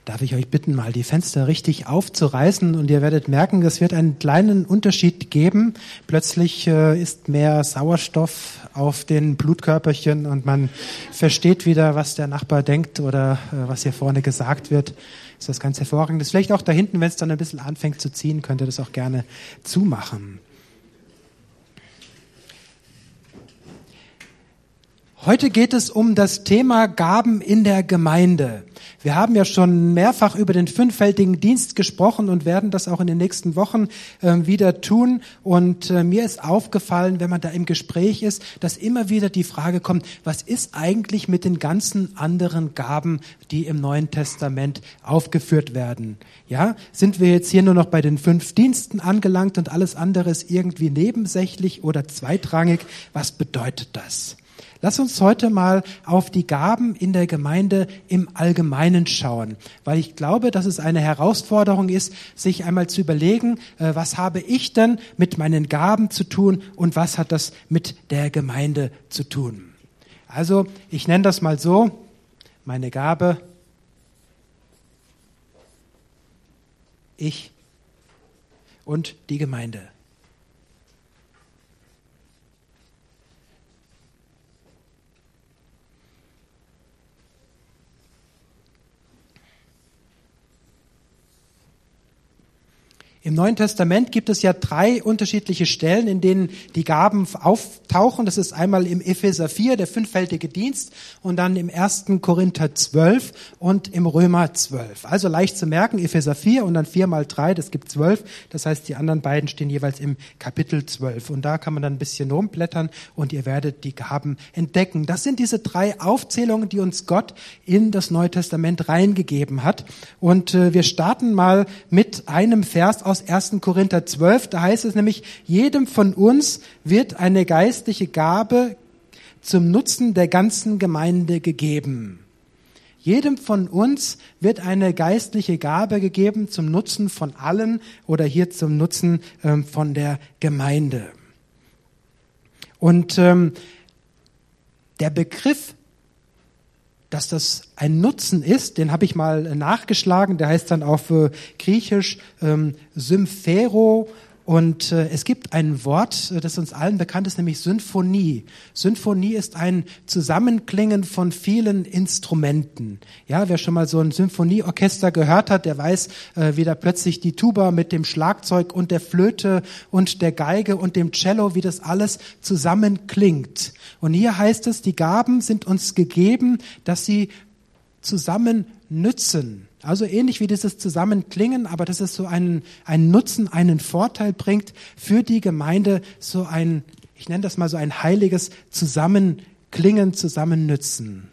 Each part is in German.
Darf ich euch bitten, mal die Fenster richtig aufzureißen und ihr werdet merken, es wird einen kleinen Unterschied geben. Plötzlich ist mehr Sauerstoff auf den Blutkörperchen und man versteht wieder, was der Nachbar denkt oder was hier vorne gesagt wird. Ist das ganz hervorragend. Das ist vielleicht auch da hinten, wenn es dann ein bisschen anfängt zu ziehen, könnt ihr das auch gerne zumachen. Heute geht es um das Thema Gaben in der Gemeinde. Wir haben ja schon mehrfach über den fünffältigen Dienst gesprochen und werden das auch in den nächsten Wochen wieder tun. Und mir ist aufgefallen, wenn man da im Gespräch ist, dass immer wieder die Frage kommt, was ist eigentlich mit den ganzen anderen Gaben, die im Neuen Testament aufgeführt werden? Ja, sind wir jetzt hier nur noch bei den 5 Diensten angelangt und alles andere ist irgendwie nebensächlich oder zweitrangig? Was bedeutet das? Lass uns heute mal auf die Gaben in der Gemeinde im Allgemeinen schauen, weil ich glaube, dass es eine Herausforderung ist, sich einmal zu überlegen, was habe ich denn mit meinen Gaben zu tun und was hat das mit der Gemeinde zu tun. Also, ich nenne das mal so, meine Gabe, ich und die Gemeinde. Im Neuen Testament gibt es ja 3 unterschiedliche Stellen, in denen die Gaben auftauchen. Das ist einmal im Epheser 4, der fünffältige Dienst, und dann im 1. Korinther 12 und im Römer 12. Also leicht zu merken, Epheser 4 und dann 4 mal 3, das gibt 12. Das heißt, die anderen beiden stehen jeweils im Kapitel 12. Und da kann man dann ein bisschen rumblättern und ihr werdet die Gaben entdecken. Das sind diese 3 Aufzählungen, die uns Gott in das Neue Testament reingegeben hat. Und wir starten mal mit einem Vers aus 1. Korinther 12, da heißt es nämlich, jedem von uns wird eine geistliche Gabe zum Nutzen der ganzen Gemeinde gegeben. Jedem von uns wird eine geistliche Gabe gegeben zum Nutzen von allen oder hier zum Nutzen von der Gemeinde. Und der Begriff, dass das ein Nutzen ist, den habe ich mal nachgeschlagen, der heißt dann auf Griechisch Symphero, und es gibt ein Wort, das uns allen bekannt ist, nämlich Symphonie. Symphonie ist ein Zusammenklingen von vielen Instrumenten. Ja, wer schon mal so ein Symphonieorchester gehört hat, der weiß, wie da plötzlich die Tuba mit dem Schlagzeug und der Flöte und der Geige und dem Cello, wie das alles zusammenklingt. Und hier heißt es, die Gaben sind uns gegeben, dass sie zusammen nützen. Also ähnlich wie dieses Zusammenklingen, aber dass es so einen Nutzen, einen Vorteil bringt für die Gemeinde, so ein, ich nenne das mal so ein heiliges Zusammenklingen, Zusammennützen.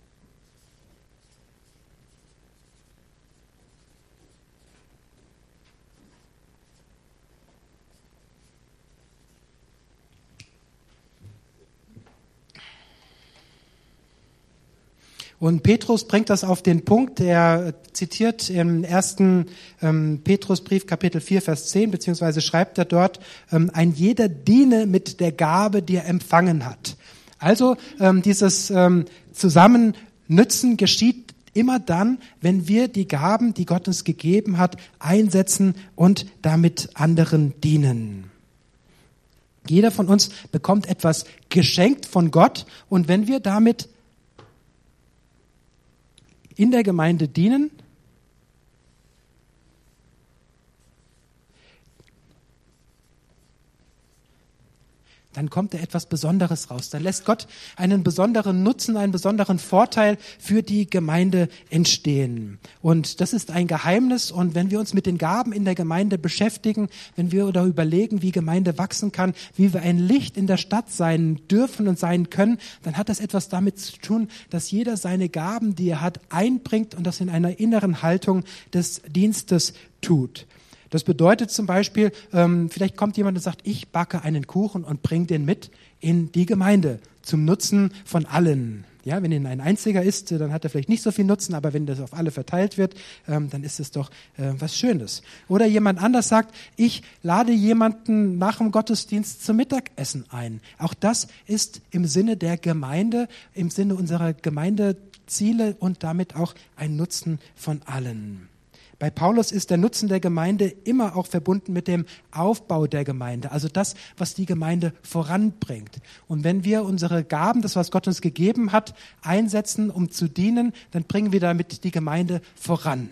Und Petrus bringt das auf den Punkt, er zitiert im 1. Petrusbrief Kapitel 4, Vers 10, beziehungsweise schreibt er dort, ein jeder diene mit der Gabe, die er empfangen hat. Also dieses Zusammennützen geschieht immer dann, wenn wir die Gaben, die Gott uns gegeben hat, einsetzen und damit anderen dienen. Jeder von uns bekommt etwas geschenkt von Gott, und wenn wir damit in der Gemeinde dienen, dann kommt da etwas Besonderes raus. Dann lässt Gott einen besonderen Nutzen, einen besonderen Vorteil für die Gemeinde entstehen. Und das ist ein Geheimnis. Und wenn wir uns mit den Gaben in der Gemeinde beschäftigen, wenn wir da überlegen, wie Gemeinde wachsen kann, wie wir ein Licht in der Stadt sein dürfen und sein können, dann hat das etwas damit zu tun, dass jeder seine Gaben, die er hat, einbringt und das in einer inneren Haltung des Dienstes tut. Das bedeutet zum Beispiel, vielleicht kommt jemand und sagt, ich backe einen Kuchen und bringe den mit in die Gemeinde zum Nutzen von allen. Ja, wenn ihn ein Einziger isst, dann hat er vielleicht nicht so viel Nutzen, aber wenn das auf alle verteilt wird, dann ist es doch was Schönes. Oder jemand anders sagt, ich lade jemanden nach dem Gottesdienst zum Mittagessen ein. Auch das ist im Sinne der Gemeinde, im Sinne unserer Gemeinde Ziele und damit auch ein Nutzen von allen. Bei Paulus ist der Nutzen der Gemeinde immer auch verbunden mit dem Aufbau der Gemeinde, also das, was die Gemeinde voranbringt. Und wenn wir unsere Gaben, das, was Gott uns gegeben hat, einsetzen, um zu dienen, dann bringen wir damit die Gemeinde voran.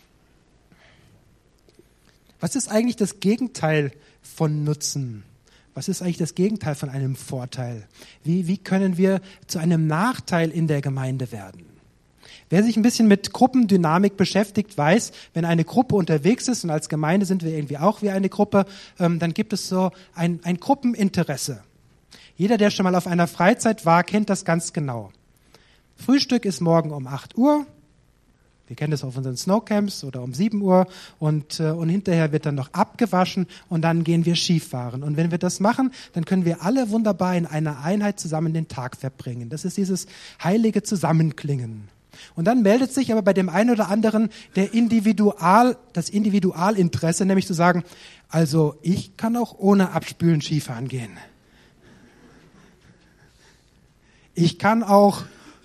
Was ist eigentlich das Gegenteil von Nutzen? Was ist eigentlich das Gegenteil von einem Vorteil? Wie können wir zu einem Nachteil in der Gemeinde werden? Wer sich ein bisschen mit Gruppendynamik beschäftigt, weiß, wenn eine Gruppe unterwegs ist, und als Gemeinde sind wir irgendwie auch wie eine Gruppe, dann gibt es so ein Gruppeninteresse. Jeder, der schon mal auf einer Freizeit war, kennt das ganz genau. Frühstück ist morgen um 8 Uhr. Wir kennen das auf unseren Snowcamps oder um 7 Uhr und hinterher wird dann noch abgewaschen und dann gehen wir Skifahren. Und wenn wir das machen, dann können wir alle wunderbar in einer Einheit zusammen den Tag verbringen. Das ist dieses heilige Zusammenklingen. Und dann meldet sich aber bei dem einen oder anderen das Individualinteresse, nämlich zu sagen, also ich kann auch ohne Abspülen Skifahren gehen. Ich kann auch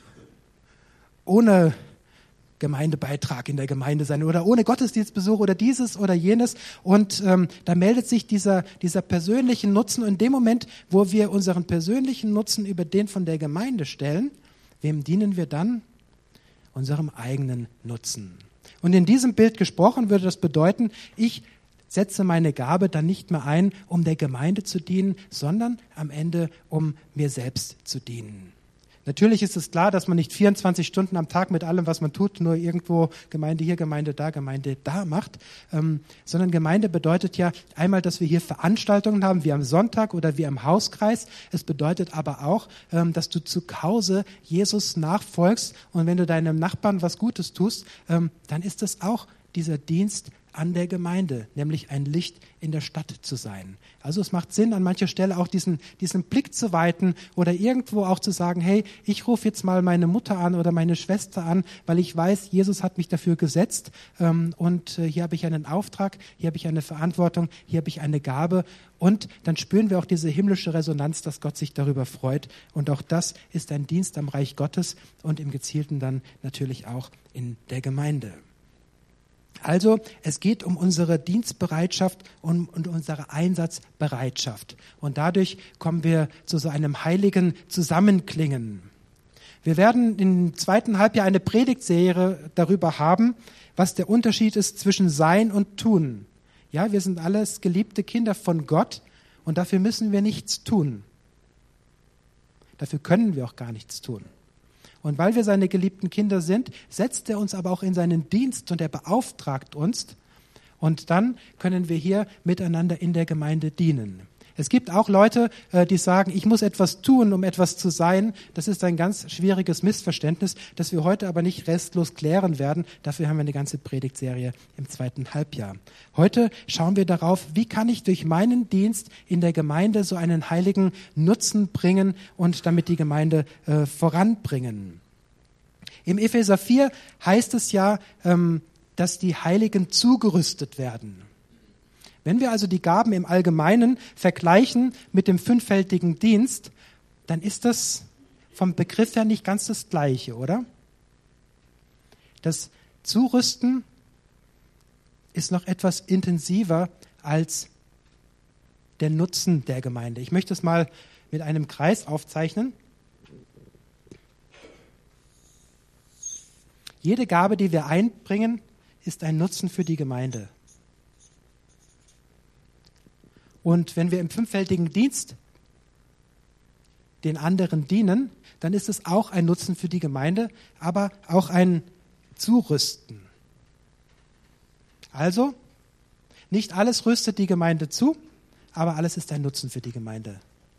ohne Gemeindebeitrag in der Gemeinde sein oder ohne Gottesdienstbesuch oder dieses oder jenes. Und da meldet sich dieser persönliche Nutzen. Und in dem Moment, wo wir unseren persönlichen Nutzen über den von der Gemeinde stellen, wem dienen wir dann? Unserem eigenen Nutzen. Und in diesem Bild gesprochen würde das bedeuten, ich setze meine Gabe dann nicht mehr ein, um der Gemeinde zu dienen, sondern am Ende, um mir selbst zu dienen. Natürlich ist es klar, dass man nicht 24 Stunden am Tag mit allem, was man tut, nur irgendwo Gemeinde hier, Gemeinde da macht, sondern Gemeinde bedeutet ja einmal, dass wir hier Veranstaltungen haben, wie am Sonntag oder wie am Hauskreis. Es bedeutet aber auch, dass du zu Hause Jesus nachfolgst und wenn du deinem Nachbarn was Gutes tust, dann ist das auch dieser Dienst an der Gemeinde, nämlich ein Licht in der Stadt zu sein. Also es macht Sinn, an mancher Stelle auch diesen Blick zu weiten oder irgendwo auch zu sagen, hey, ich rufe jetzt mal meine Mutter an oder meine Schwester an, weil ich weiß, Jesus hat mich dafür gesetzt und hier habe ich einen Auftrag, hier habe ich eine Verantwortung, hier habe ich eine Gabe und dann spüren wir auch diese himmlische Resonanz, dass Gott sich darüber freut und auch das ist ein Dienst am Reich Gottes und im Gezielten dann natürlich auch in der Gemeinde. Also es geht um unsere Dienstbereitschaft und unsere Einsatzbereitschaft. Und dadurch kommen wir zu so einem heiligen Zusammenklingen. Wir werden im zweiten Halbjahr eine Predigtserie darüber haben, was der Unterschied ist zwischen Sein und Tun. Ja, wir sind alles geliebte Kinder von Gott und dafür müssen wir nichts tun. Dafür können wir auch gar nichts tun. Und weil wir seine geliebten Kinder sind, setzt er uns aber auch in seinen Dienst und er beauftragt uns. Und dann können wir hier miteinander in der Gemeinde dienen. Es gibt auch Leute, die sagen, ich muss etwas tun, um etwas zu sein. Das ist ein ganz schwieriges Missverständnis, das wir heute aber nicht restlos klären werden. Dafür haben wir eine ganze Predigtserie im zweiten Halbjahr. Heute schauen wir darauf, wie kann ich durch meinen Dienst in der Gemeinde so einen heiligen Nutzen bringen und damit die Gemeinde voranbringen. Im Epheser 4 heißt es ja, dass die Heiligen zugerüstet werden. Wenn wir also die Gaben im Allgemeinen vergleichen mit dem fünffältigen Dienst, dann ist das vom Begriff her nicht ganz das Gleiche, oder? Das Zurüsten ist noch etwas intensiver als der Nutzen der Gemeinde. Ich möchte es mal mit einem Kreis aufzeichnen. Jede Gabe, die wir einbringen, ist ein Nutzen für die Gemeinde. Und wenn wir im fünffältigen Dienst den anderen dienen, dann ist es auch ein Nutzen für die Gemeinde, aber auch ein Zurüsten. Also, nicht alles rüstet die Gemeinde zu, aber alles ist ein Nutzen für die Gemeinde.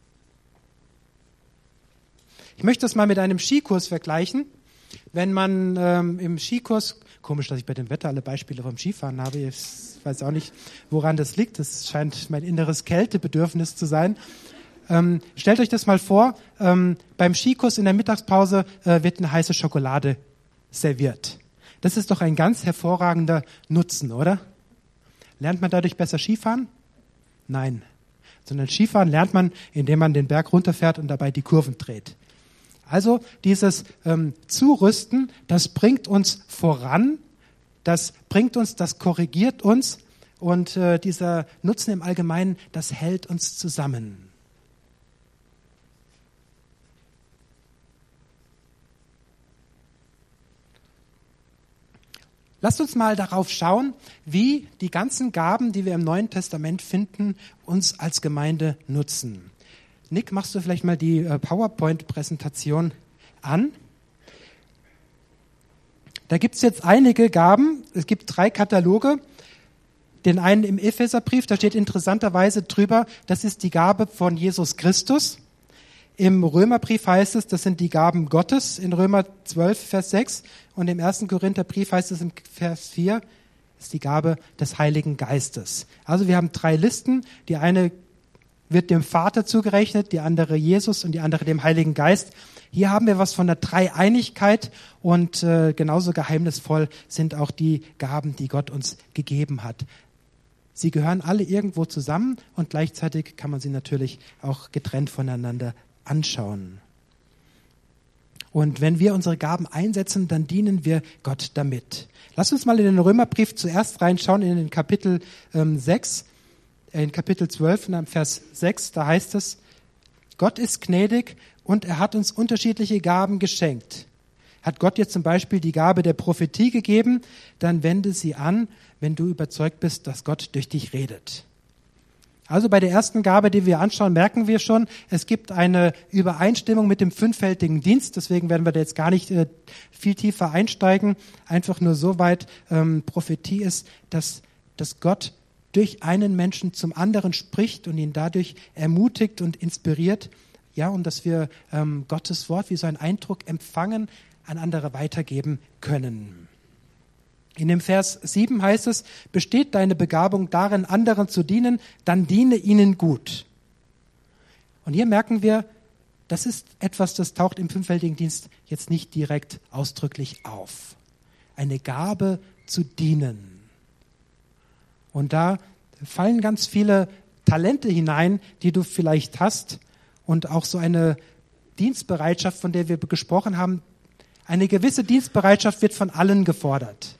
Ich möchte das mal mit einem Skikurs vergleichen. Wenn man im Skikurs, komisch, dass ich bei dem Wetter alle Beispiele vom Skifahren habe, ich weiß auch nicht, woran das liegt, das scheint mein inneres Kältebedürfnis zu sein. Stellt euch das mal vor, beim Skikurs in der Mittagspause wird eine heiße Schokolade serviert. Das ist doch ein ganz hervorragender Nutzen, oder? Lernt man dadurch besser Skifahren? Nein, sondern Skifahren lernt man, indem man den Berg runterfährt und dabei die Kurven dreht. Also dieses Zurüsten, das bringt uns voran, das korrigiert uns und dieser Nutzen im Allgemeinen, das hält uns zusammen. Lasst uns mal darauf schauen, wie die ganzen Gaben, die wir im Neuen Testament finden, uns als Gemeinde nutzen. Nick, machst du vielleicht mal die PowerPoint-Präsentation an? Da gibt es jetzt einige Gaben. Es gibt 3 Kataloge. Den einen im Epheserbrief, da steht interessanterweise drüber, das ist die Gabe von Jesus Christus. Im Römerbrief heißt es, das sind die Gaben Gottes in Römer 12, Vers 6. Und im 1. Korintherbrief heißt es im Vers 4, ist die Gabe des Heiligen Geistes. Also wir haben 3 Listen. Die eine wird dem Vater zugerechnet, die andere Jesus und die andere dem Heiligen Geist. Hier haben wir was von der Dreieinigkeit und genauso geheimnisvoll sind auch die Gaben, die Gott uns gegeben hat. Sie gehören alle irgendwo zusammen und gleichzeitig kann man sie natürlich auch getrennt voneinander anschauen. Und wenn wir unsere Gaben einsetzen, dann dienen wir Gott damit. Lass uns mal in den Römerbrief zuerst reinschauen, in den Kapitel 6, in Kapitel 12, Vers 6, da heißt es, Gott ist gnädig und er hat uns unterschiedliche Gaben geschenkt. Hat Gott dir zum Beispiel die Gabe der Prophetie gegeben, dann wende sie an, wenn du überzeugt bist, dass Gott durch dich redet. Also bei der ersten Gabe, die wir anschauen, merken wir schon, es gibt eine Übereinstimmung mit dem fünffältigen Dienst. Deswegen werden wir da jetzt gar nicht viel tiefer einsteigen. Einfach nur so weit Prophetie ist, dass Gott durch einen Menschen zum anderen spricht und ihn dadurch ermutigt und inspiriert. Ja, und dass wir Gottes Wort wie so einen Eindruck empfangen, an andere weitergeben können. In dem Vers 7 heißt es, besteht deine Begabung darin, anderen zu dienen, dann diene ihnen gut. Und hier merken wir, das ist etwas, das taucht im fünffältigen Dienst jetzt nicht direkt ausdrücklich auf. Eine Gabe zu dienen. Und da fallen ganz viele Talente hinein, die du vielleicht hast und auch so eine Dienstbereitschaft, von der wir gesprochen haben. Eine gewisse Dienstbereitschaft wird von allen gefordert.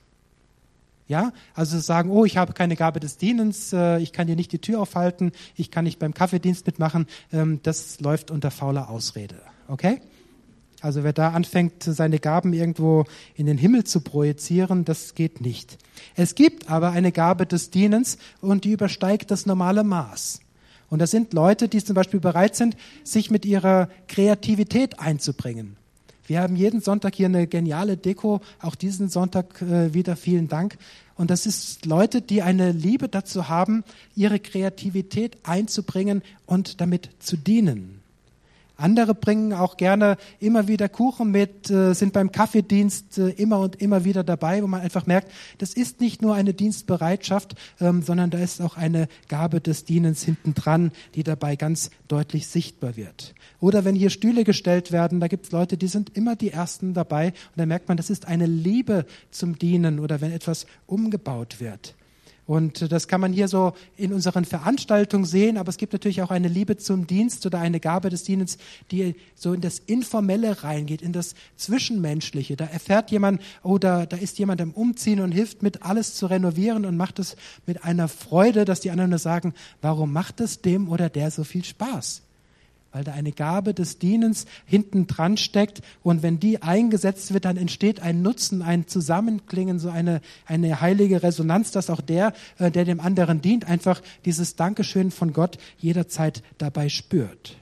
Ja, also sagen, oh, ich habe keine Gabe des Dienens, ich kann dir nicht die Tür aufhalten, ich kann nicht beim Kaffeedienst mitmachen, das läuft unter fauler Ausrede, okay? Also wer da anfängt, seine Gaben irgendwo in den Himmel zu projizieren, das geht nicht. Es gibt aber eine Gabe des Dienens und die übersteigt das normale Maß. Und das sind Leute, die zum Beispiel bereit sind, sich mit ihrer Kreativität einzubringen. Wir haben jeden Sonntag hier eine geniale Deko, auch diesen Sonntag wieder vielen Dank. Und das ist Leute, die eine Liebe dazu haben, ihre Kreativität einzubringen und damit zu dienen. Andere bringen auch gerne immer wieder Kuchen mit, sind beim Kaffeedienst immer und immer wieder dabei, wo man einfach merkt, das ist nicht nur eine Dienstbereitschaft, sondern da ist auch eine Gabe des Dienens hinten dran, die dabei ganz deutlich sichtbar wird. Oder wenn hier Stühle gestellt werden, da gibt es Leute, die sind immer die Ersten dabei und da merkt man, das ist eine Liebe zum Dienen oder wenn etwas umgebaut wird. Und das kann man hier so in unseren Veranstaltungen sehen, aber es gibt natürlich auch eine Liebe zum Dienst oder eine Gabe des Dienens, die so in das Informelle reingeht, in das Zwischenmenschliche. Da erfährt jemand, oh, da ist jemand am Umziehen und hilft mit, alles zu renovieren und macht es mit einer Freude, dass die anderen nur sagen, warum macht es dem oder der so viel Spaß? Weil da eine Gabe des Dienens hinten dran steckt und wenn die eingesetzt wird, dann entsteht ein Nutzen, ein Zusammenklingen, so eine heilige Resonanz, dass auch der dem anderen dient, einfach dieses Dankeschön von Gott jederzeit dabei spürt.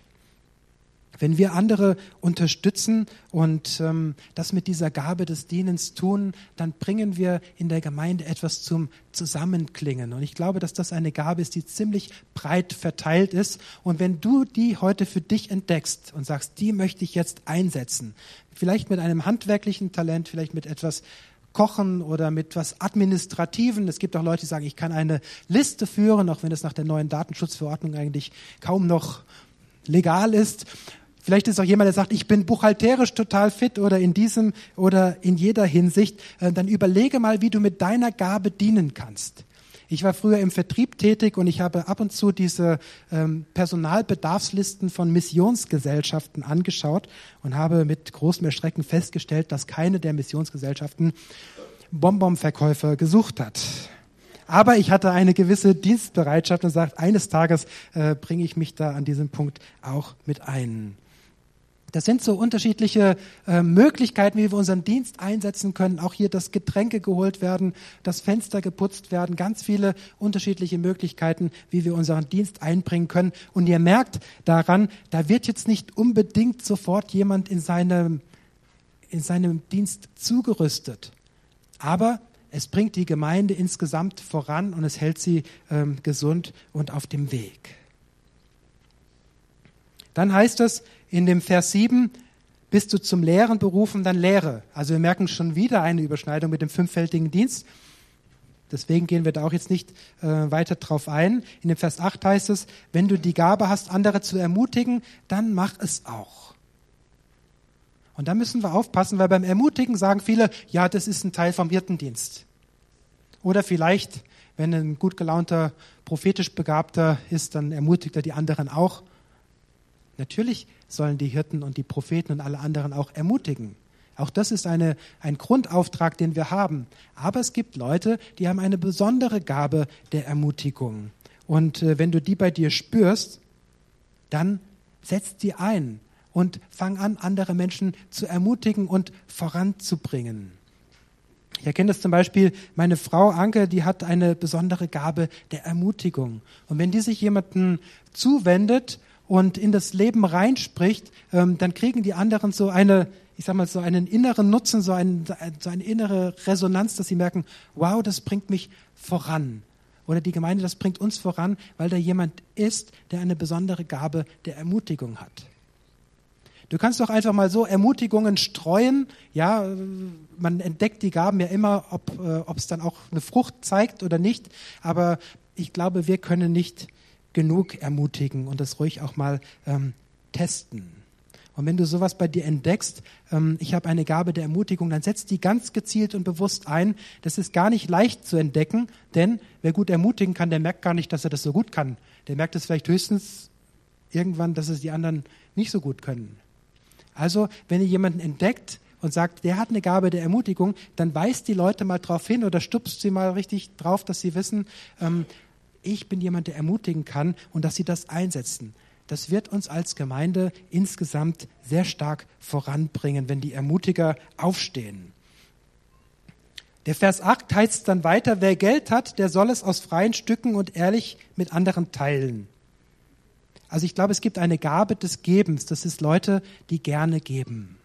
Wenn wir andere unterstützen und das mit dieser Gabe des Dienens tun, dann bringen wir in der Gemeinde etwas zum Zusammenklingen. Und ich glaube, dass das eine Gabe ist, die ziemlich breit verteilt ist. Und wenn du die heute für dich entdeckst und sagst, die möchte ich jetzt einsetzen, vielleicht mit einem handwerklichen Talent, vielleicht mit etwas Kochen oder mit was Administrativen. Es gibt auch Leute, die sagen, ich kann eine Liste führen, auch wenn es nach der neuen Datenschutzverordnung eigentlich kaum noch legal ist. Vielleicht ist auch jemand, der sagt, ich bin buchhalterisch total fit oder in diesem oder in jeder Hinsicht. Dann überlege mal, wie du mit deiner Gabe dienen kannst. Ich war früher im Vertrieb tätig und ich habe ab und zu diese Personalbedarfslisten von Missionsgesellschaften angeschaut und habe mit großem Erschrecken festgestellt, dass keine der Missionsgesellschaften Bonbonverkäufer gesucht hat. Aber ich hatte eine gewisse Dienstbereitschaft und sagte, eines Tages bringe ich mich da an diesem Punkt auch mit ein. Das sind so unterschiedliche Möglichkeiten, wie wir unseren Dienst einsetzen können. Auch hier, dass Getränke geholt werden, das Fenster geputzt werden. Ganz viele unterschiedliche Möglichkeiten, wie wir unseren Dienst einbringen können. Und ihr merkt daran, da wird jetzt nicht unbedingt sofort jemand in seinem Dienst zugerüstet. Aber es bringt die Gemeinde insgesamt voran und es hält sie gesund und auf dem Weg. Dann heißt es in dem Vers 7, bist du zum Lehren berufen, dann lehre. Also wir merken schon wieder eine Überschneidung mit dem fünffältigen Dienst. Deswegen gehen wir da auch jetzt nicht weiter drauf ein. In dem Vers 8 heißt es, wenn du die Gabe hast, andere zu ermutigen, dann mach es auch. Und da müssen wir aufpassen, weil beim Ermutigen sagen viele, ja, das ist ein Teil vom Hirtendienst. Oder vielleicht, wenn ein gut gelaunter, prophetisch Begabter ist, dann ermutigt er die anderen auch. Natürlich sollen die Hirten und die Propheten und alle anderen auch ermutigen. Auch das ist ein Grundauftrag, den wir haben. Aber es gibt Leute, die haben eine besondere Gabe der Ermutigung. Und wenn du die bei dir spürst, dann setz die ein und fang an, andere Menschen zu ermutigen und voranzubringen. Ich erkenne das zum Beispiel, meine Frau Anke, die hat eine besondere Gabe der Ermutigung. Und wenn die sich jemandem zuwendet und in das Leben reinspricht, dann kriegen die anderen so einen inneren Nutzen, so eine innere Resonanz, dass sie merken, wow, das bringt mich voran. Oder die Gemeinde, das bringt uns voran, weil da jemand ist, der eine besondere Gabe der Ermutigung hat. Du kannst doch einfach mal so Ermutigungen streuen. Ja, man entdeckt die Gaben ja immer, ob es dann auch eine Frucht zeigt oder nicht. Aber ich glaube, wir können nicht genug ermutigen und das ruhig auch mal testen. Und wenn du sowas bei dir entdeckst, ich habe eine Gabe der Ermutigung, dann setz die ganz gezielt und bewusst ein. Das ist gar nicht leicht zu entdecken, denn wer gut ermutigen kann, der merkt gar nicht, dass er das so gut kann. Der merkt es vielleicht höchstens irgendwann, dass es die anderen nicht so gut können. Also, wenn ihr jemanden entdeckt und sagt, der hat eine Gabe der Ermutigung, dann weist die Leute mal drauf hin oder stupst sie mal richtig drauf, dass sie wissen, ich bin jemand, der ermutigen kann und dass sie das einsetzen. Das wird uns als Gemeinde insgesamt sehr stark voranbringen, wenn die Ermutiger aufstehen. Der Vers 8 heißt dann weiter, wer Geld hat, der soll es aus freien Stücken und ehrlich mit anderen teilen. Also ich glaube, es gibt eine Gabe des Gebens. Das ist Leute, die gerne geben.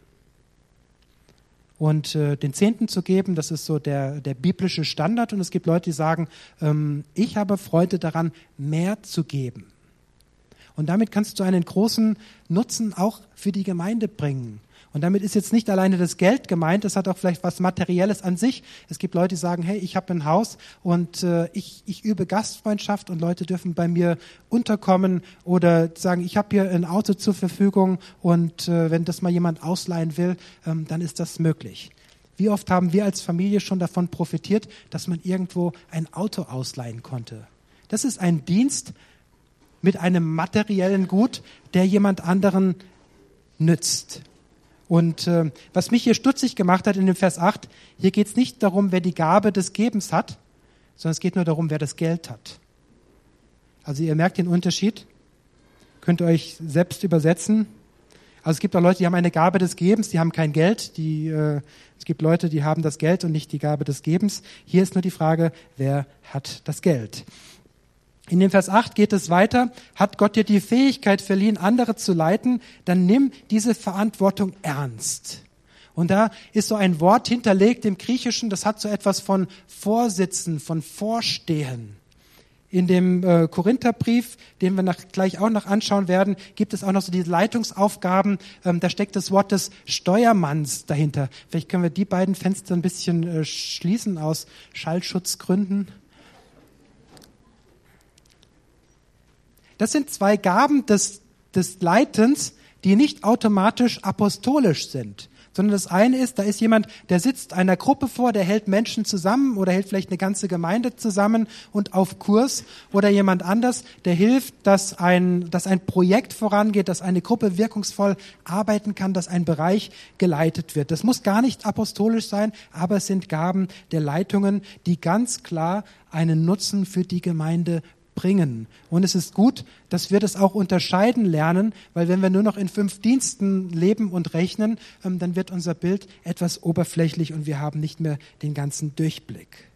Und den Zehnten zu geben, das ist so der biblische Standard. Und es gibt Leute, die sagen, ich habe Freude daran, mehr zu geben. Und damit kannst du einen großen Nutzen auch für die Gemeinde bringen. Und damit ist jetzt nicht alleine das Geld gemeint, das hat auch vielleicht was Materielles an sich. Es gibt Leute, die sagen, hey, ich habe ein Haus und ich übe Gastfreundschaft und Leute dürfen bei mir unterkommen oder sagen, ich habe hier ein Auto zur Verfügung und wenn das mal jemand ausleihen will, dann ist das möglich. Wie oft haben wir als Familie schon davon profitiert, dass man irgendwo ein Auto ausleihen konnte? Das ist ein Dienst mit einem materiellen Gut, der jemand anderen nützt. Und was mich hier stutzig gemacht hat in dem Vers 8, hier geht es nicht darum, wer die Gabe des Gebens hat, sondern es geht nur darum, wer das Geld hat. Also ihr merkt den Unterschied, könnt ihr euch selbst übersetzen. Also es gibt auch Leute, die haben eine Gabe des Gebens, die haben kein Geld. Es gibt Leute, die haben das Geld und nicht die Gabe des Gebens. Hier ist nur die Frage, wer hat das Geld? In dem Vers 8 geht es weiter. Hat Gott dir die Fähigkeit verliehen, andere zu leiten, dann nimm diese Verantwortung ernst. Und da ist so ein Wort hinterlegt im Griechischen, das hat so etwas von Vorsitzen, von Vorstehen. In dem Korintherbrief, den wir gleich auch noch anschauen werden, gibt es auch noch so diese Leitungsaufgaben. Da steckt das Wort des Steuermanns dahinter. Vielleicht können wir die beiden Fenster ein bisschen schließen aus Schallschutzgründen. Das sind zwei Gaben des Leitens, die nicht automatisch apostolisch sind. sondern das eine ist, da ist jemand, der sitzt einer Gruppe vor, der hält Menschen zusammen oder hält vielleicht eine ganze Gemeinde zusammen und auf Kurs, oder jemand anders, der hilft, dass ein Projekt vorangeht, dass eine Gruppe wirkungsvoll arbeiten kann, dass ein Bereich geleitet wird. Das muss gar nicht apostolisch sein, aber es sind Gaben der Leitungen, die ganz klar einen Nutzen für die Gemeinde bringen. Und es ist gut, dass wir das auch unterscheiden lernen, weil wenn wir nur noch in 5 Diensten leben und rechnen, dann wird unser Bild etwas oberflächlich und wir haben nicht mehr den ganzen Durchblick.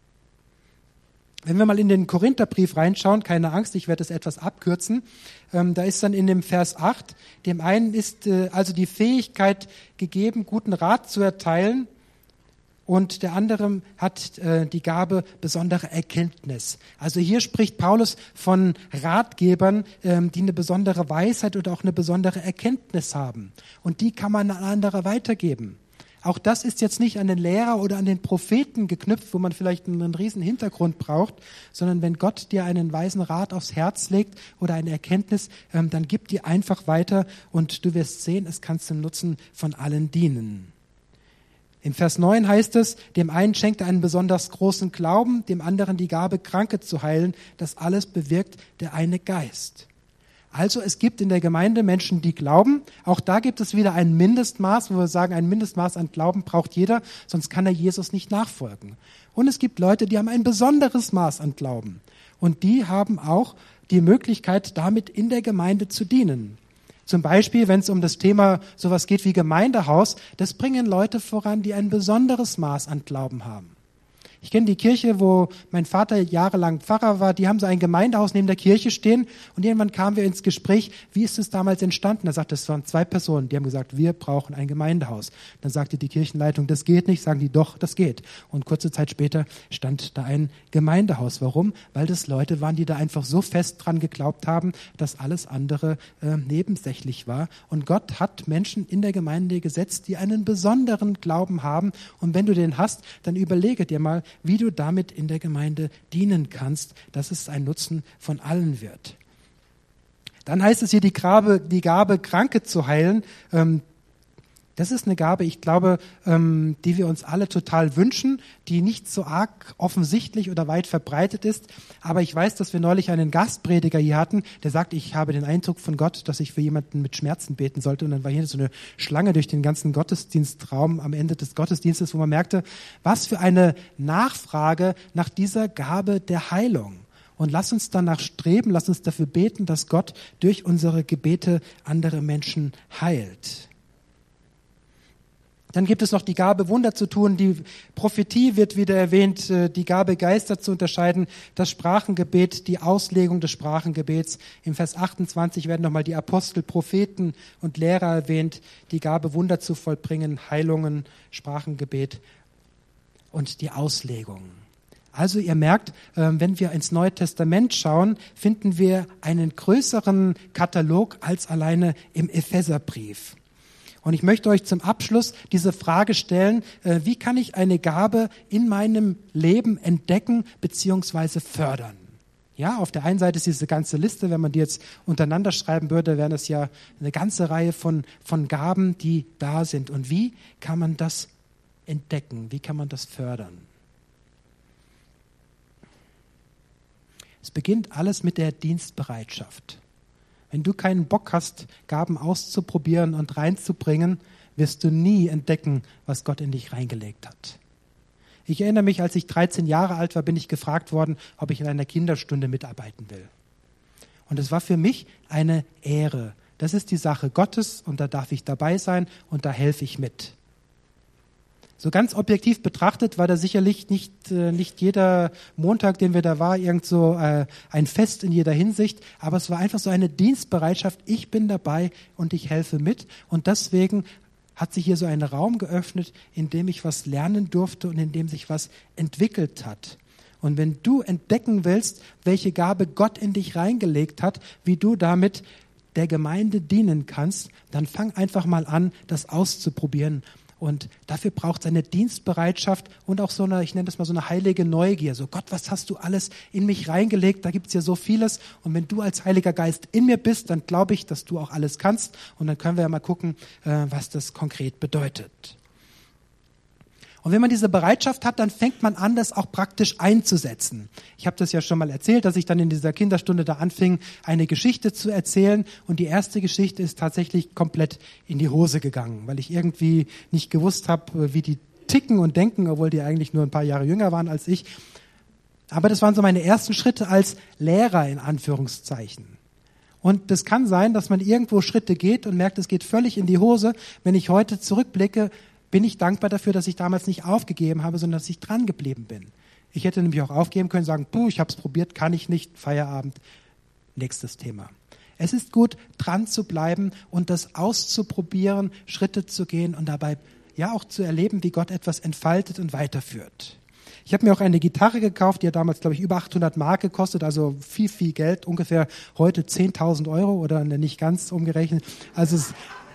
Wenn wir mal in den Korintherbrief reinschauen, keine Angst, ich werde es etwas abkürzen, da ist dann in dem Vers 8, dem einen ist also die Fähigkeit gegeben, guten Rat zu erteilen, und der andere hat die Gabe besondere Erkenntnis. Also hier spricht Paulus von Ratgebern, die eine besondere Weisheit oder auch eine besondere Erkenntnis haben. Und die kann man an andere weitergeben. Auch das ist jetzt nicht an den Lehrer oder an den Propheten geknüpft, wo man vielleicht einen riesen Hintergrund braucht, sondern wenn Gott dir einen weisen Rat aufs Herz legt oder eine Erkenntnis, dann gib die einfach weiter und du wirst sehen, es kann zum Nutzen von allen dienen. Im Vers 9 heißt es, dem einen schenkt er einen besonders großen Glauben, dem anderen die Gabe, Kranke zu heilen. Das alles bewirkt der eine Geist. Also es gibt in der Gemeinde Menschen, die glauben. Auch da gibt es wieder ein Mindestmaß, wo wir sagen, ein Mindestmaß an Glauben braucht jeder, sonst kann er Jesus nicht nachfolgen. Und es gibt Leute, die haben ein besonderes Maß an Glauben. Und die haben auch die Möglichkeit, damit in der Gemeinde zu dienen. Zum Beispiel, wenn es um das Thema sowas geht wie Gemeindehaus, das bringen Leute voran, die ein besonderes Maß an Glauben haben. Ich kenne die Kirche, wo mein Vater jahrelang Pfarrer war, die haben so ein Gemeindehaus neben der Kirche stehen und irgendwann kamen wir ins Gespräch, wie ist es damals entstanden? Er sagte, es waren 2 Personen, die haben gesagt, wir brauchen ein Gemeindehaus. Dann sagte die Kirchenleitung, das geht nicht, sagen die, doch, das geht. Und kurze Zeit später stand da ein Gemeindehaus. Warum? Weil das Leute waren, die da einfach so fest dran geglaubt haben, dass alles andere nebensächlich war. Und Gott hat Menschen in der Gemeinde gesetzt, die einen besonderen Glauben haben. Und wenn du den hast, dann überlege dir mal, wie du damit in der Gemeinde dienen kannst, dass es ein Nutzen von allen wird. Dann heißt es hier, die Gabe, Kranke zu heilen. Das ist eine Gabe, ich glaube, die wir uns alle total wünschen, die nicht so arg offensichtlich oder weit verbreitet ist. Aber ich weiß, dass wir neulich einen Gastprediger hier hatten, der sagt, ich habe den Eindruck von Gott, dass ich für jemanden mit Schmerzen beten sollte. Und dann war hier so eine Schlange durch den ganzen Gottesdienstraum am Ende des Gottesdienstes, wo man merkte, was für eine Nachfrage nach dieser Gabe der Heilung. Und lass uns danach streben, lass uns dafür beten, dass Gott durch unsere Gebete andere Menschen heilt. Dann gibt es noch die Gabe, Wunder zu tun. Die Prophetie wird wieder erwähnt, die Gabe, Geister zu unterscheiden, das Sprachengebet, die Auslegung des Sprachengebets. Im Vers 28 werden nochmal die Apostel, Propheten und Lehrer erwähnt, die Gabe, Wunder zu vollbringen, Heilungen, Sprachengebet und die Auslegung. Also ihr merkt, wenn wir ins Neue Testament schauen, finden wir einen größeren Katalog als alleine im Epheserbrief. Und ich möchte euch zum Abschluss diese Frage stellen, wie kann ich eine Gabe in meinem Leben entdecken bzw. fördern? Ja, auf der einen Seite ist diese ganze Liste, wenn man die jetzt untereinander schreiben würde, wären das ja eine ganze Reihe von Gaben, die da sind. Und wie kann man das entdecken? Wie kann man das fördern? Es beginnt alles mit der Dienstbereitschaft. Wenn du keinen Bock hast, Gaben auszuprobieren und reinzubringen, wirst du nie entdecken, was Gott in dich reingelegt hat. Ich erinnere mich, als ich 13 Jahre alt war, bin ich gefragt worden, ob ich in einer Kinderstunde mitarbeiten will. Und es war für mich eine Ehre. Das ist die Sache Gottes und da darf ich dabei sein und da helfe ich mit. So ganz objektiv betrachtet war da sicherlich nicht jeder Montag, den wir da waren, irgend so ein Fest in jeder Hinsicht, aber es war einfach so eine Dienstbereitschaft, ich bin dabei und ich helfe mit und deswegen hat sich hier so ein Raum geöffnet, in dem ich was lernen durfte und in dem sich was entwickelt hat. Und wenn du entdecken willst, welche Gabe Gott in dich reingelegt hat, wie du damit der Gemeinde dienen kannst, dann fang einfach mal an, das auszuprobieren. Und dafür braucht es eine Dienstbereitschaft und auch so eine, ich nenne das mal so eine heilige Neugier. So, Gott, was hast du alles in mich reingelegt? Da gibt's ja so vieles. Und wenn du als Heiliger Geist in mir bist, dann glaube ich, dass du auch alles kannst. Und dann können wir ja mal gucken, was das konkret bedeutet. Und wenn man diese Bereitschaft hat, dann fängt man an, das auch praktisch einzusetzen. Ich habe das ja schon mal erzählt, dass ich dann in dieser Kinderstunde da anfing, eine Geschichte zu erzählen. Und die erste Geschichte ist tatsächlich komplett in die Hose gegangen, weil ich irgendwie nicht gewusst habe, wie die ticken und denken, obwohl die eigentlich nur ein paar Jahre jünger waren als ich. Aber das waren so meine ersten Schritte als Lehrer in Anführungszeichen. Und das kann sein, dass man irgendwo Schritte geht und merkt, es geht völlig in die Hose. Wenn ich heute zurückblicke, bin ich dankbar dafür, dass ich damals nicht aufgegeben habe, sondern dass ich dran geblieben bin. Ich hätte nämlich auch aufgeben können, sagen, ich habe es probiert, kann ich nicht, Feierabend, nächstes Thema. Es ist gut, dran zu bleiben und das auszuprobieren, Schritte zu gehen und dabei ja auch zu erleben, wie Gott etwas entfaltet und weiterführt. Ich habe mir auch eine Gitarre gekauft, die hat damals, glaube ich, über 800 Mark gekostet, also viel, viel Geld, ungefähr heute 10.000 Euro oder nicht ganz umgerechnet. Also es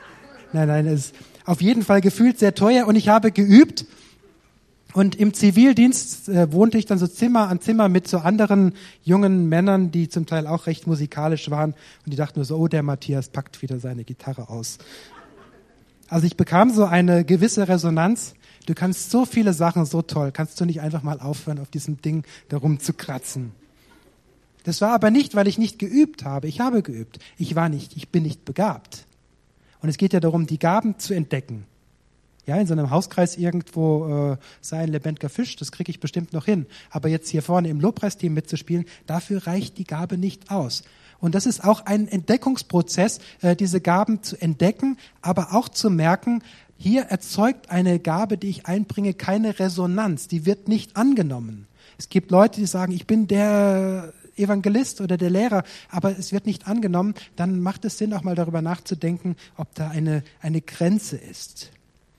ist auf jeden Fall gefühlt sehr teuer und ich habe geübt. Und im Zivildienst wohnte ich dann so Zimmer an Zimmer mit so anderen jungen Männern, die zum Teil auch recht musikalisch waren. Und die dachten nur so, der Matthias packt wieder seine Gitarre aus. Also ich bekam so eine gewisse Resonanz. Du kannst so viele Sachen so toll, kannst du nicht einfach mal aufhören, auf diesem Ding darum zu kratzen. Das war aber nicht, weil ich nicht geübt habe. Ich habe geübt. Ich bin nicht begabt. Und es geht ja darum, die Gaben zu entdecken. Ja, in so einem Hauskreis irgendwo sei ein lebendiger Fisch, das kriege ich bestimmt noch hin. Aber jetzt hier vorne im Lobpreisteam mitzuspielen, dafür reicht die Gabe nicht aus. Und das ist auch ein Entdeckungsprozess, diese Gaben zu entdecken, aber auch zu merken, hier erzeugt eine Gabe, die ich einbringe, keine Resonanz. Die wird nicht angenommen. Es gibt Leute, die sagen, ich bin der Evangelist oder der Lehrer, aber es wird nicht angenommen. Dann macht es Sinn, auch mal darüber nachzudenken, ob da eine Grenze ist.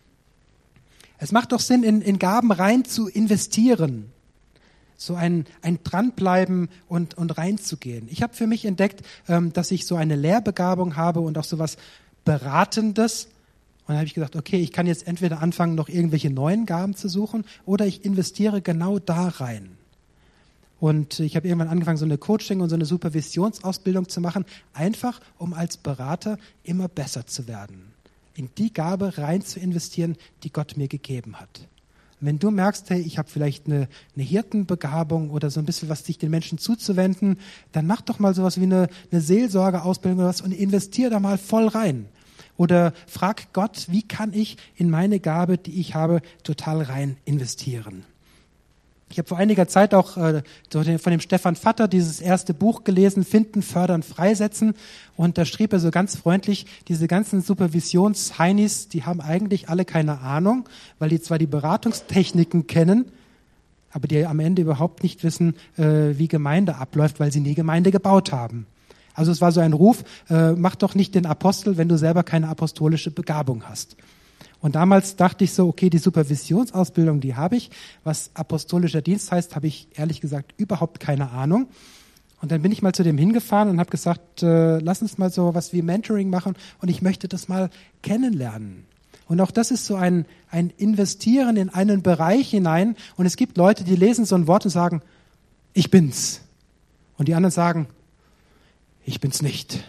Es macht doch Sinn, in Gaben rein zu investieren. So ein Dranbleiben und reinzugehen. Ich habe für mich entdeckt, dass ich so eine Lehrbegabung habe und auch so was Beratendes. Und dann habe ich gesagt, okay, ich kann jetzt entweder anfangen, noch irgendwelche neuen Gaben zu suchen oder ich investiere genau da rein. Und ich habe irgendwann angefangen, so eine Coaching- und so eine Supervisionsausbildung zu machen, einfach um als Berater immer besser zu werden. In die Gabe rein zu investieren, die Gott mir gegeben hat. Und wenn du merkst, hey, ich habe vielleicht eine Hirtenbegabung oder so ein bisschen was, sich den Menschen zuzuwenden, dann mach doch mal sowas wie eine Seelsorgeausbildung oder was und investier da mal voll rein. Oder frag Gott, wie kann ich in meine Gabe, die ich habe, total rein investieren. Ich habe vor einiger Zeit auch von dem Stefan Vatter dieses erste Buch gelesen, Finden, Fördern, Freisetzen. Und da schrieb er so ganz freundlich, diese ganzen Supervisions-Heinis, die haben eigentlich alle keine Ahnung, weil die zwar die Beratungstechniken kennen, aber die am Ende überhaupt nicht wissen, wie Gemeinde abläuft, weil sie nie Gemeinde gebaut haben. Also es war so ein Ruf, mach doch nicht den Apostel, wenn du selber keine apostolische Begabung hast. Und damals dachte ich so, okay, die Supervisionsausbildung, die habe ich. Was apostolischer Dienst heißt, habe ich ehrlich gesagt überhaupt keine Ahnung. Und dann bin ich mal zu dem hingefahren und habe gesagt, lass uns mal so was wie Mentoring machen und ich möchte das mal kennenlernen. Und auch das ist so ein Investieren in einen Bereich hinein. Und es gibt Leute, die lesen so ein Wort und sagen, ich bin's. Und die anderen sagen, ich bin's nicht.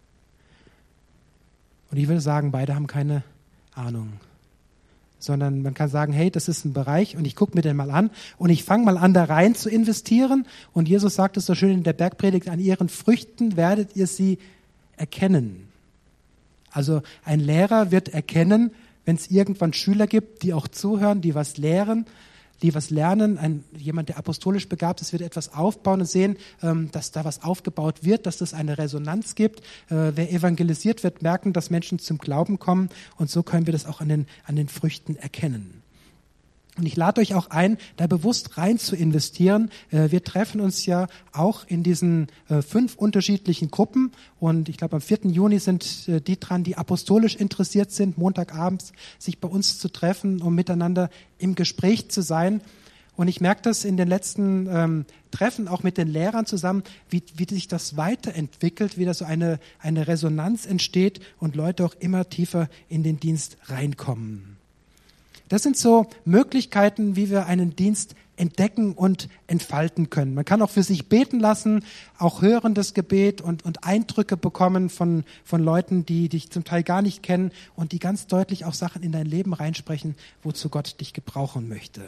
Und ich würde sagen, beide haben keine Ahnung. Sondern man kann sagen, hey, das ist ein Bereich und ich gucke mir den mal an und ich fange mal an, da rein zu investieren. Und Jesus sagt es so schön in der Bergpredigt, an ihren Früchten werdet ihr sie erkennen. Also ein Lehrer wird erkennen, wenn es irgendwann Schüler gibt, die auch zuhören, die was lehren, die was lernen. Jemand, der apostolisch begabt ist, wird etwas aufbauen und sehen, dass da was aufgebaut wird, dass es eine Resonanz gibt. Wer evangelisiert wird, merken, dass Menschen zum Glauben kommen. Und so können wir das auch an den Früchten erkennen. Und ich lade euch auch ein, da bewusst rein zu investieren. Wir treffen uns ja auch in diesen 5 unterschiedlichen Gruppen. Und ich glaube, am 4. Juni sind die dran, die apostolisch interessiert sind, Montagabends sich bei uns zu treffen, um miteinander im Gespräch zu sein. Und ich merke das in den letzten Treffen auch mit den Lehrern zusammen, wie sich das weiterentwickelt, wie da so eine Resonanz entsteht und Leute auch immer tiefer in den Dienst reinkommen. Das sind so Möglichkeiten, wie wir einen Dienst entdecken und entfalten können. Man kann auch für sich beten lassen, auch hörendes Gebet und Eindrücke bekommen von Leuten, die dich zum Teil gar nicht kennen und die ganz deutlich auch Sachen in dein Leben reinsprechen, wozu Gott dich gebrauchen möchte.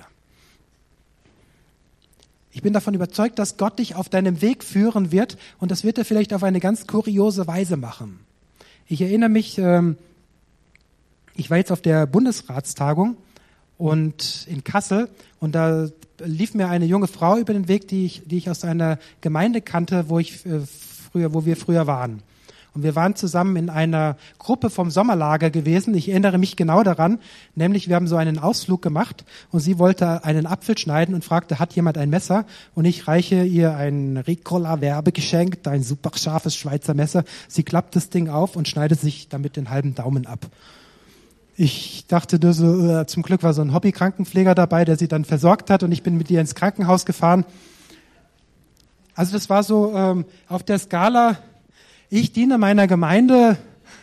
Ich bin davon überzeugt, dass Gott dich auf deinem Weg führen wird und das wird er vielleicht auf eine ganz kuriose Weise machen. Ich erinnere mich, ich war jetzt auf der Bundesratstagung und in Kassel und da lief mir eine junge Frau über den Weg, die ich aus einer Gemeinde kannte, wo wir früher waren. Und wir waren zusammen in einer Gruppe vom Sommerlager gewesen. Ich erinnere mich genau daran, nämlich wir haben so einen Ausflug gemacht und sie wollte einen Apfel schneiden und fragte, hat jemand ein Messer? Und ich reiche ihr ein Ricola-Werbegeschenk, ein super scharfes Schweizer Messer. Sie klappt das Ding auf und schneidet sich damit den halben Daumen ab. Ich dachte nur so, zum Glück war so ein Hobby-Krankenpfleger dabei, der sie dann versorgt hat und ich bin mit ihr ins Krankenhaus gefahren. Also das war so auf der Skala, ich diene meiner Gemeinde.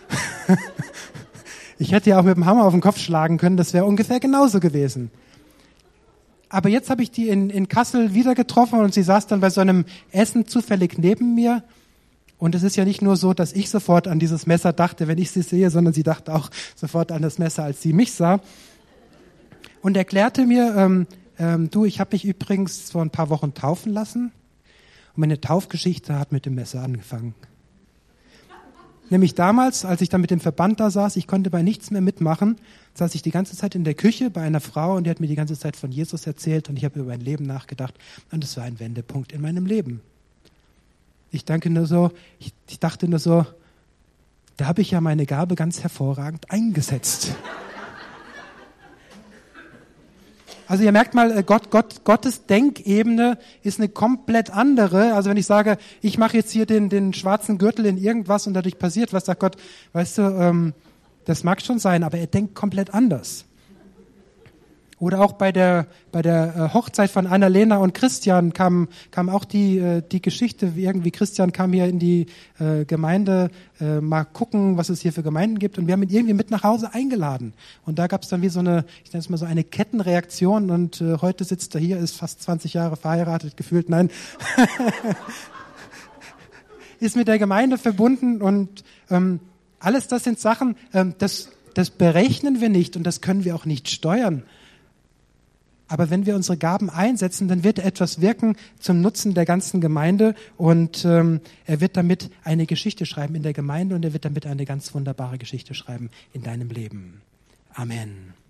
Ich hätte ja auch mit dem Hammer auf den Kopf schlagen können, das wäre ungefähr genauso gewesen. Aber jetzt habe ich die in Kassel wieder getroffen und sie saß dann bei so einem Essen zufällig neben mir. Und es ist ja nicht nur so, dass ich sofort an dieses Messer dachte, wenn ich sie sehe, sondern sie dachte auch sofort an das Messer, als sie mich sah. Und erklärte mir, du, ich habe mich übrigens vor ein paar Wochen taufen lassen. Und meine Taufgeschichte hat mit dem Messer angefangen. Nämlich damals, als ich dann mit dem Verband da saß, ich konnte bei nichts mehr mitmachen, saß ich die ganze Zeit in der Küche bei einer Frau und die hat mir die ganze Zeit von Jesus erzählt und ich habe über mein Leben nachgedacht. Und es war ein Wendepunkt in meinem Leben. Ich dachte nur so, da habe ich ja meine Gabe ganz hervorragend eingesetzt. Also ihr merkt mal, Gottes Denkebene ist eine komplett andere. Also wenn ich sage, ich mache jetzt hier den schwarzen Gürtel in irgendwas und dadurch passiert was, sagt Gott, weißt du, das mag schon sein, aber er denkt komplett anders. Oder auch bei der Hochzeit von Annalena und Christian kam auch die Geschichte, wie irgendwie Christian kam hier in die Gemeinde, mal gucken, was es hier für Gemeinden gibt und wir haben ihn irgendwie mit nach Hause eingeladen. Und da gab es dann wie so eine, ich nenne es mal so eine Kettenreaktion und heute sitzt er hier, ist fast 20 Jahre verheiratet, gefühlt, nein, ist mit der Gemeinde verbunden und alles das sind Sachen, das berechnen wir nicht und das können wir auch nicht steuern. Aber wenn wir unsere Gaben einsetzen, dann wird er etwas wirken zum Nutzen der ganzen Gemeinde und er wird damit eine Geschichte schreiben in der Gemeinde und er wird damit eine ganz wunderbare Geschichte schreiben in deinem Leben. Amen.